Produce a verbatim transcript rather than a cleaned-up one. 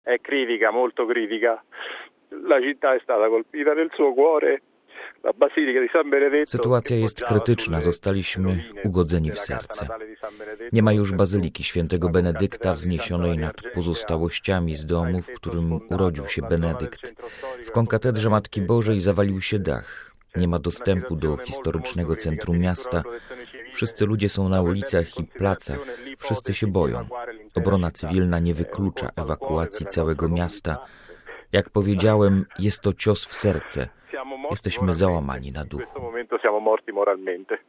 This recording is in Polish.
è critica, molto critica. La città è stata colpita nel suo cuore. La Basilica di San Benedetto. Sytuacja jest krytyczna, zostaliśmy ugodzeni w serce. Nie ma już Bazyliki Świętego Benedykta wzniesionej nad pozostałościami z domu, w którym urodził się Benedykt. W konkatedrze Matki Bożej zawalił się dach. Nie ma dostępu do historycznego centrum miasta. Wszyscy ludzie są na ulicach i placach. Wszyscy się boją. Obrona cywilna nie wyklucza ewakuacji całego miasta. Jak powiedziałem, jest to cios w serce. Jesteśmy załamani na duchu.